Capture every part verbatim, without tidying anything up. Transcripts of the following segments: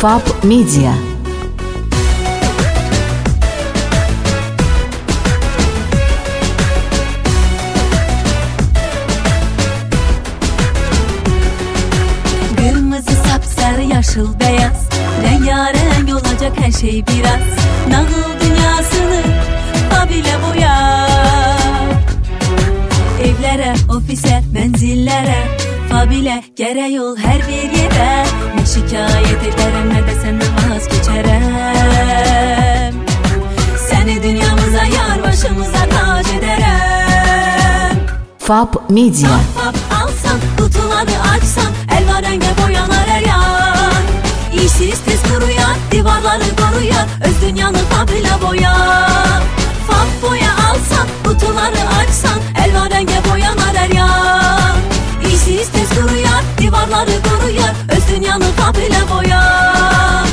Fab Media. Kırmızı sapsarı yaşıl beyaz, rengarenk olacak her şey biraz. Nağıl dünyasını Fab ile boyar. Evlere, ofise, menzillere Fab ile gerek yol her bir yere. Ne şikayet ederim ne de senden vazgeçerem. Seni dünyamıza yar başımıza tac ederim. Fab Media. Fab Fab alsam, kutuları açsam, elvarenge boyalar her yan. İşsiz tez kuruyar, divarları koruyar, öz dünyanı Fab ile boyar. Fab boya alsam, kutuları açsam, elvarenge boyalar her yan. İşsiz tez kuruyar, divarları koruyar, öz dünyanı Fab ile boyar.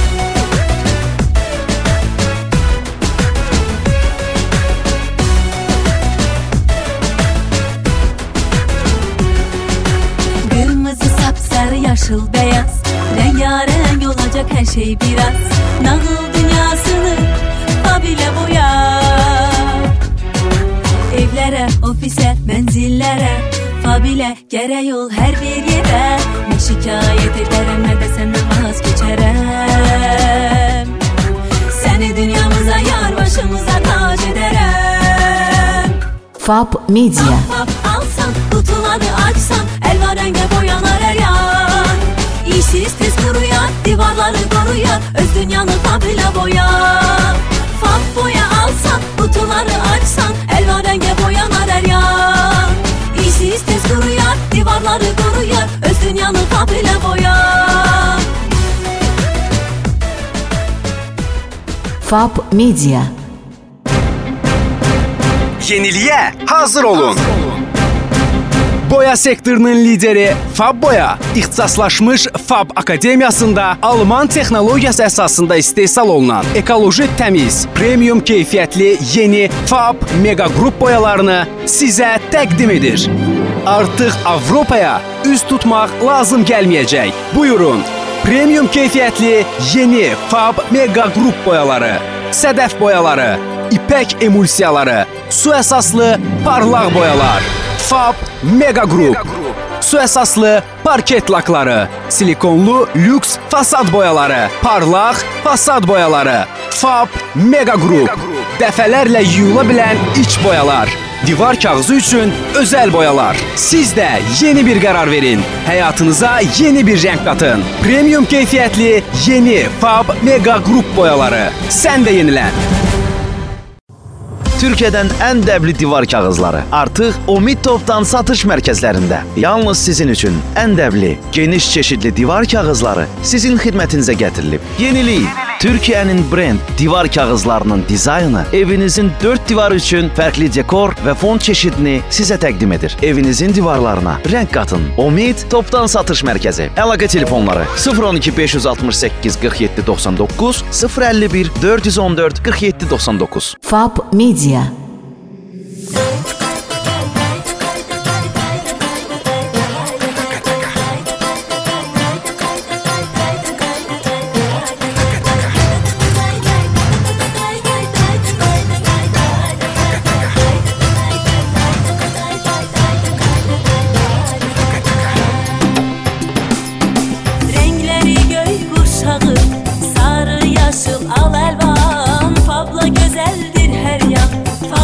Kırmızı sapsarı yaşıl beyaz, rengarenk olacak her şey biraz. Nağıl dünyasını Fab ile boyar. Evlere, ofise, menzillere Fab ile gerek yol her bir yere. Ne şikayet ederim ne de senden vazgeçerem. Seni dünyamıza yar başımıza tac ederim. Fab Media. Fab Fab alsam, kutuları açsam, elvarenge boyalar her yan. İşsiz tez kuruyar, divarları koruyar, öz dünyanı Fab ile boyar. Fab boya alsam, kutuları açsam, elvarenge boyalar her yan. İşsiz tez kuruyar, divarları koruyar, öz dünyanı Fab ile boyar. Fab Media. Yeniliğe hazır olun. Boya sektorunun lideri Fab Boya, ixtisaslaşmış Fab Akademiyasında Alman texnologiyası əsasında istehsal olunan ekoloji təmiz, premium keyfiyyətli yeni Fab Mega Group boyalarını sizə təqdim edir. Artıq Avropaya üz tutmaq lazım gəlməyəcək. Buyurun, premium keyfiyyətli yeni Fab Mega Group boyaları, sədəf boyaları, ipək emulsiyaları, su əsaslı parlaq boyalar. Fab Mega Group. Su əsaslı parket lakları, silikonlu lüks fasad boyaları, parlaq fasad boyaları. Fab Mega Group. Dəfələrlə yuyula bilən iç boyalar. Divar kağızı üçün özəl boyalar. Siz də yeni bir qərar verin. Həyatınıza yeni bir rəng qatın. Premium keyfiyyətli yeni Fab Mega Group boyaları. Sən də yenilən. Türkiye'den en dəbli divar kağızları artıq Omid Topdan satış mərkəzlərində. Yalnız sizin üçün en dəbli, geniş çeşidli divar kağızları sizin xidmətinizə gətirilib. Yenilik, Türkiye'nin brend divar kağızlarının dizaynı evinizin dört divarı üçün fərqli dekor və fon çeşidini sizə təqdim edir. Evinizin divarlarına rəng qatın. Omid Topdan satış mərkəzi. Əlaqə telefonları sıfır on iki beş yüz altmış səkkiz qırx yeddi doxsan doqquz, sıfır əlli bir dörd yüz on dörd qırx yeddi doxsan doqquz. Fab Media. Renkleri göy kuşağı, sarı yaşıl al elvan, Fab'la güzeldir her yan. Fab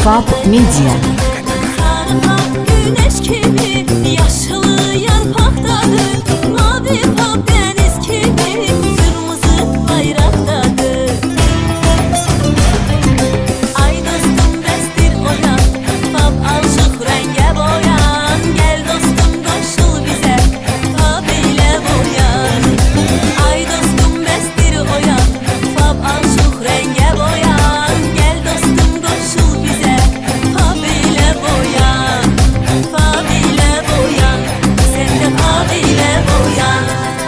Fab Media. Sarı fab güneş kimi, yaşlı yarpaqdadır. Mavi fab deniz kimi, kırmızı bayraktadır. Ay dostum bəsdir oyan, fab alışıq rəngə boyan. Gəl dostum qoşul bizə, fab ilə boyan. Ay dostum bəsdir oyan, fab alışıq rəngə boyan. Gəl dostum qoşul bizə, fab ilə boyan. Fab ilə boyan, sən də fab ilə boyan.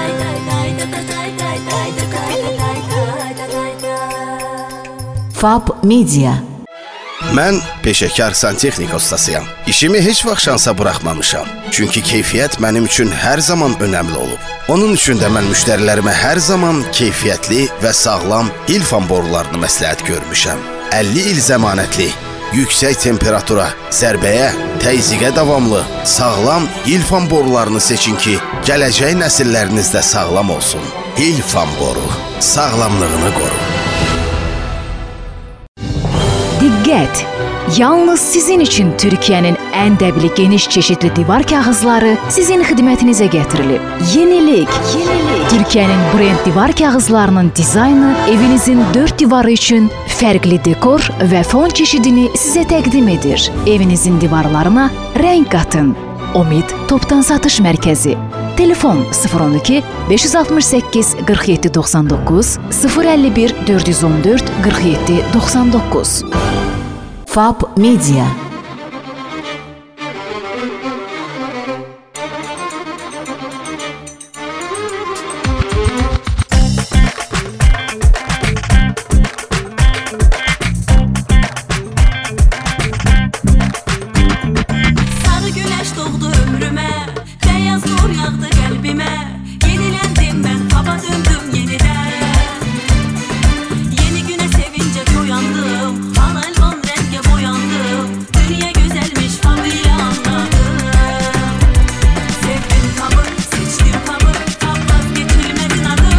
Fab Media. Mən peşəkar santexnik ustasıyam. İşimi heç vaxt şansa buraxmamışam. Çünki keyfiyyət mənim üçün hər zaman önəmli olub. Onun üçün də mən müştərilərimə hər zaman keyfiyyətli və sağlam Hilfan borularını məsləhət görmüşəm. əlli il zəmanətli, yüksək temperatura, zərbəyə, təzyiqə davamlı, sağlam Hilfan borularını seçin ki, gələcək nəsilləriniz də sağlam olsun. Hilfan boru, sağlamlığını qoru. Diqqət! Yalnız sizin üçün Türkiyənin ən dəbli geniş çeşidli divar kağızları sizin xidmətinizə gətirilib. Yenilik! Yenilik! Türkiyənin brend divar kağızlarının dizaynı evinizin dörd divarı üçün fərqli dekor və fon çeşidini sizə təqdim edir. Evinizin divarlarına rəng qatın. Omid Topdan Satış Mərkəzi. Telefon sıfır on iki beş yüz altmış səkkiz qırx yeddi doxsan doqquz, sıfır əlli bir dörd yüz on dörd qırx yeddi doxsan doqquz. Fab Media. Sarı güneş doğdu ömrümə, beyaz nur yağdı qəlbimə. Yeniləndim mən, faba döndüm yenidən. Yeni günə sevincə oyandım, al əlvan rəngə boyandım. Dünya gözəlmiş, fab ilə anladım. Sevdim fabı, seçdim fabı, fab vazgeçilməzin adı.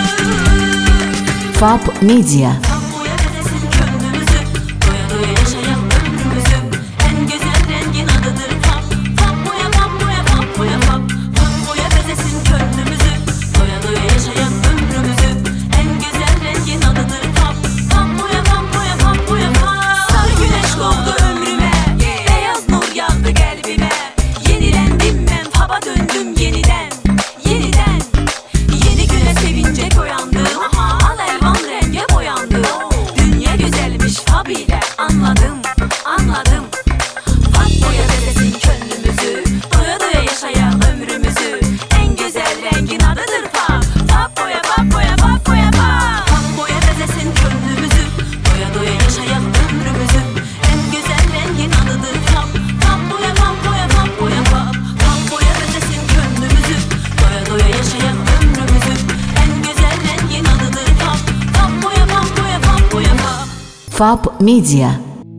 Fab Media. Fab boya bəzəsin könlümüzü, doya doya yaşayaq ömrümüzü. Ən gözəl rəngin adıdır fab. Fab boya, fab boya, fab boya, fab. Fab boya bəzəsin könlümüzü, doya doya yaşayaq ömrümüzü. Ən gözəl rəngin adıdır fab. Fab boya, fab boya, fab boya, fab. Sarı güneş doğdu ömrümə, beyaz nur yağdı qəlbimə. Yeniləndim mən, faba döndüm yenidən, yenidən. Yeni günə sevincə oyandım, al əlvan rəngə boyandım. Dünya gözəlmiş, fab ilə anladım, anladım. Fab boya bəzəsin könlümüzü, doya doya yaşayaq ömrümüzü. Ən gözəl rəngin adıdır fab. Fab boya, fab boya, fab boya, fab. Fab boya bəzəsin könlümüzü, doya doya yaşayaq ömrümüzü. Ən gözəl rəngin adıdır fab. Fab boya, fab boya, fab boya, fab. Fab boya bəzəsin könlümüzü, doya doya yaşayaq ömrümüzü. Ən gözəl rəngin adıdır fab. Fab boya, fab boya, fab boya, fab. Fab Media.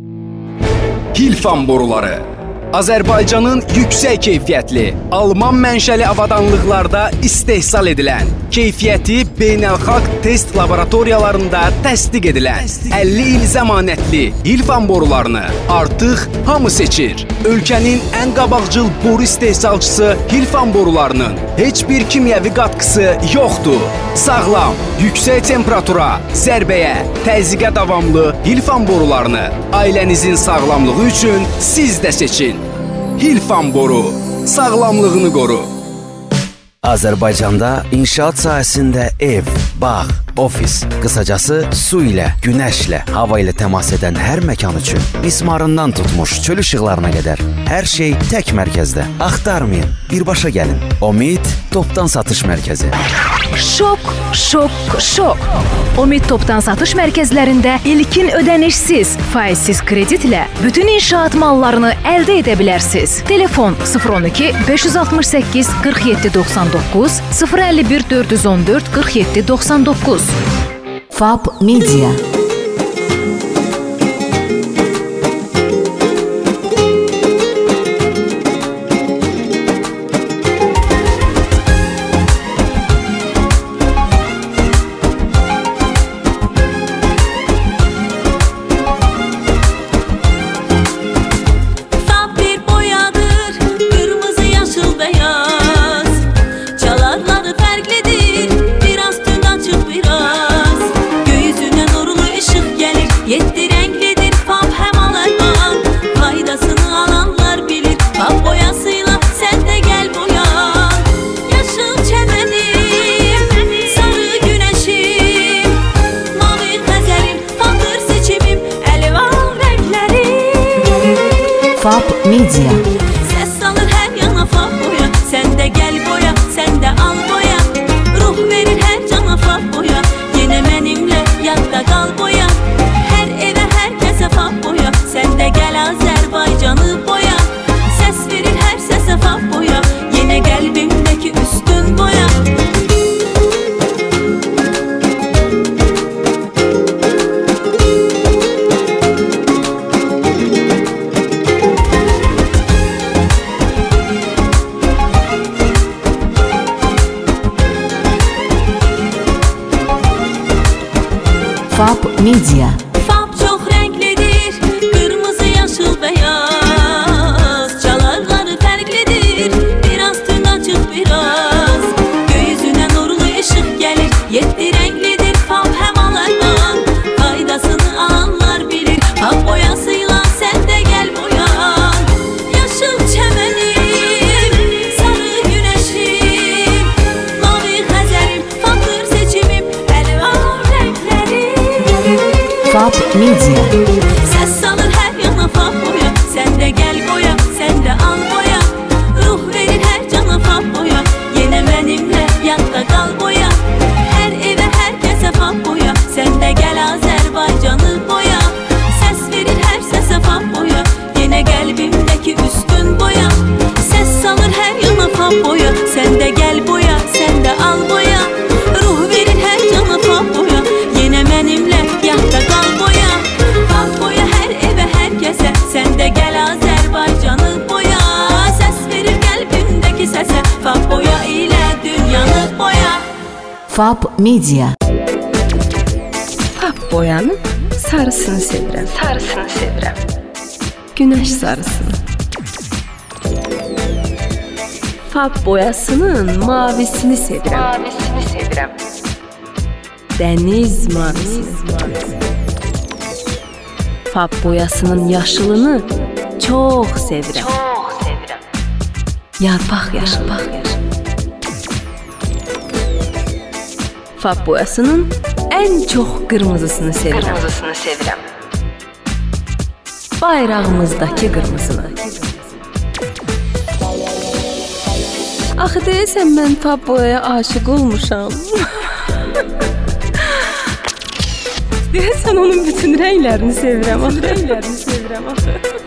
Hilfan boruları. Azərbaycanın yüksək keyfiyyətli, Alman mənşəli avadanlıqlarda istehsal edilən, keyfiyyəti beynəlxalq test laboratoriyalarında təsdiq edilən, əlli il zəmanətli Hilfan borularını artıq hamı seçir. Ölkənin ən qabaqcıl boru istehsalçısı Hilfan borularının heç bir kimyəvi qatqısı yoxdur. Sağlam, yüksək temperatura, zərbəyə, təzyiqə davamlı Hilfan borularını ailənizin sağlamlığı üçün siz də seçin. Hilfan boru, sağlamlığını qoru. Azərbaycanda inşaat sahəsində ev, bağ, ofis, qısacası su ilə, günəşlə, hava ilə təmas edən hər məkan üçün mismarından tutmuş çöl işıqlarına qədər hər şey tək mərkəzdə. Axtarmayın, birbaşa gəlin. Omid Topdan Satış Mərkəzi. Şok, şok, şok. Omid Topdan Satış Mərkəzlərində ilkin ödənişsiz, faizsiz kreditlə bütün inşaat mallarını əldə edə bilərsiniz. Telefon sıfır on iki beş yüz altmış səkkiz qırx yeddi doxsan doqquz, sıfır əlli bir dörd yüz on dörd qırx yeddi doxsan doqquz. Fab Media. Media. Səs salır hər yana fab boya, sən də gəl boya, sən də al boya. Ruh verir hər cana fab boya, yenə mənimlə yadda qal boya. Hər evə, hər kəsə fab boya, sən də gəl Azərbaycanı boya. Səs verir hər səsə fab boya, yenə qəlbimdəki üstün boya. Fab Media. Fab çox rənglidir, qırmızı, yaşıl, beyaz. Çalarları fərqlidir, biraz tün açıq, biraz göy üzünə nurlu işıq gəlir. Yeddi rənglidir fab həm alardan, faydasını alanlar bilir. Fab boyasıyla sən də gəl boyan. Yaşıl çəmənim, sarı günəşim, mavi xəzərim, fabdır seçimim, əlvan rənglərim. Fab Media. Səs salır hər yana fab boya, sən də gəl boya, sən də al boya. Ruh verir hər cana fab boya, yenə mənimlə yadda qal boya. Hər evə, hər kəsə fab boya, sən də gəl Azərbaycanı boya. Səs verir hər səsə fab boya, yenə qəlbimdəki üstün boya. Səs salır hər yana fab boya, sən də gəl boya, sən də al boya. Ruh verir hər cana fab boya, yenə mənimlə yadda qal boya. Fab boya hər evə, hər kəsə, sən də gəl Azərbaycanı boya. Səs verir qəlbimdəki səsə, fab boya ilə dünyanı boya. Fab Media. Fab boyanın sarısını sevirəm. Sarısını sevirəm. Günəş sarısını. Fab boyasının mavisini sevirəm. Mavisini sevirəm. Dəniz mavisini. Fab boyasının yaşılını çox sevirəm. Çox sevirəm. Yarpaq yaşılı. Fab boyasının ən çox qırmızısını sevirəm. Qırmızısını sevirəm. Bayrağımızdakı qırmızını. Axı deyəsən mən fab boyaya aşiq olmuşam. Deyəsən onun bütün rənglərini sevirəm. Axı rənglərini sevirəm axı.